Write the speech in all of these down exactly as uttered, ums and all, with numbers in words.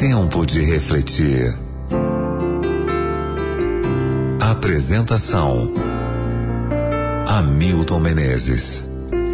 Tempo de refletir. Apresentação: Hamilton Menezes.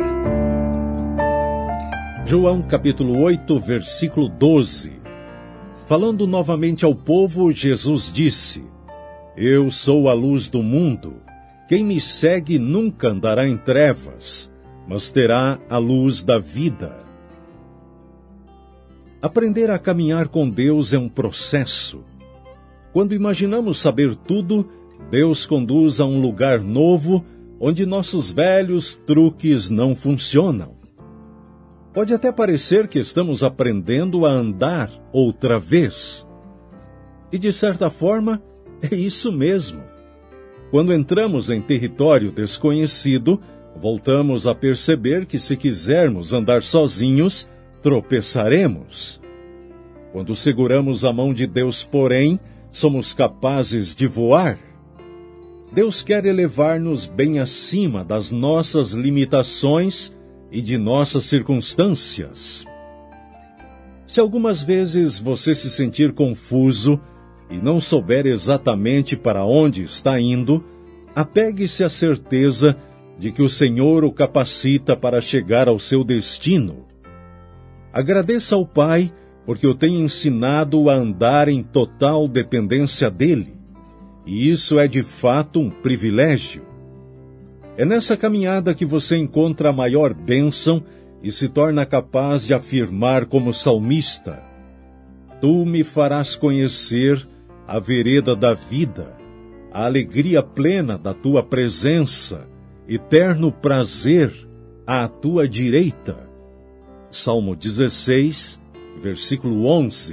João capítulo oito, versículo doze. Falando novamente ao povo, Jesus disse: Eu sou a luz do mundo. Quem me segue nunca andará em trevas, mas terá a luz da vida. Aprender a caminhar com Deus é um processo. Quando imaginamos saber tudo, Deus conduz a um lugar novo, onde nossos velhos truques não funcionam. Pode até parecer que estamos aprendendo a andar outra vez. E de certa forma, é isso mesmo. Quando entramos em território desconhecido, voltamos a perceber que se quisermos andar sozinhos, tropeçaremos. Quando seguramos a mão de Deus, porém, somos capazes de voar. Deus quer elevar-nos bem acima das nossas limitações e de nossas circunstâncias. Se algumas vezes você se sentir confuso e não souber exatamente para onde está indo, apegue-se à certeza de que o Senhor o capacita para chegar ao seu destino. Agradeça ao Pai, porque o tem ensinado a andar em total dependência dele. E isso é de fato um privilégio. É nessa caminhada que você encontra a maior bênção e se torna capaz de afirmar como salmista: Tu me farás conhecer a vereda da vida, a alegria plena da tua presença, eterno prazer à tua direita. Salmo dezesseis, versículo onze.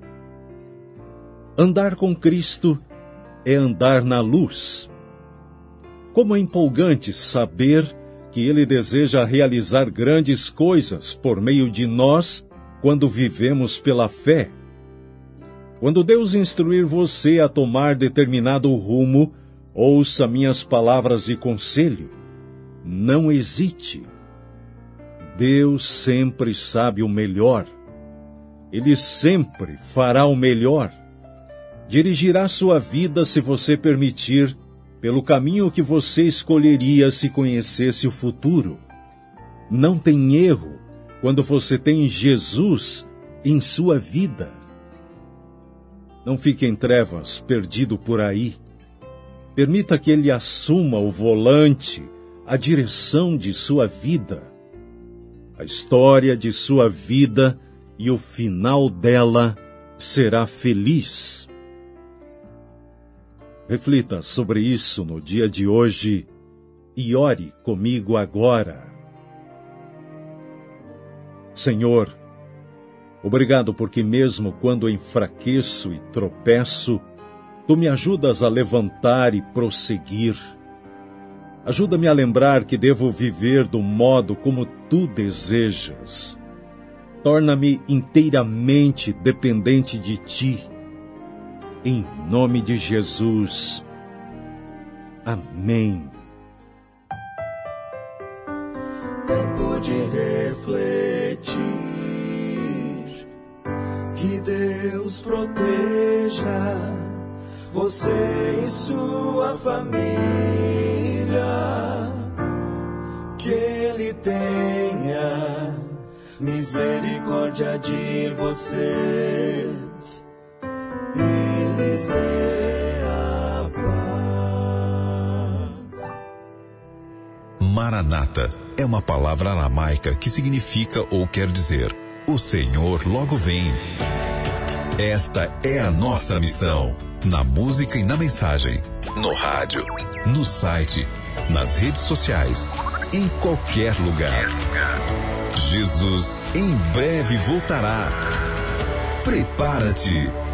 Andar com Cristo é andar na luz. Como é empolgante saber que Ele deseja realizar grandes coisas por meio de nós quando vivemos pela fé. Quando Deus instruir você a tomar determinado rumo, ouça minhas palavras de conselho. Não hesite. Deus sempre sabe o melhor. Ele sempre fará o melhor. Dirigirá sua vida, se você permitir, pelo caminho que você escolheria se conhecesse o futuro. Não tem erro quando você tem Jesus em sua vida. Não fique em trevas, perdido por aí. Permita que Ele assuma o volante, a direção de sua vida. A história de sua vida e o final dela será feliz. Reflita sobre isso no dia de hoje e ore comigo agora. Senhor, obrigado porque mesmo quando enfraqueço e tropeço, Tu me ajudas a levantar e prosseguir. Ajuda-me a lembrar que devo viver do modo como Tu desejas. Torna-me inteiramente dependente de Ti. Em nome de Jesus. Amém. Tempo de refletir. Que Deus proteja você e sua família. Que Ele tenha misericórdia de vocês e lhes dê a paz. Maranata é uma palavra aramaica que significa ou quer dizer: o Senhor logo vem. Esta é a nossa missão, na música e na mensagem, no rádio, no site, nas redes sociais, em qualquer lugar. Jesus em breve voltará. Prepara-te.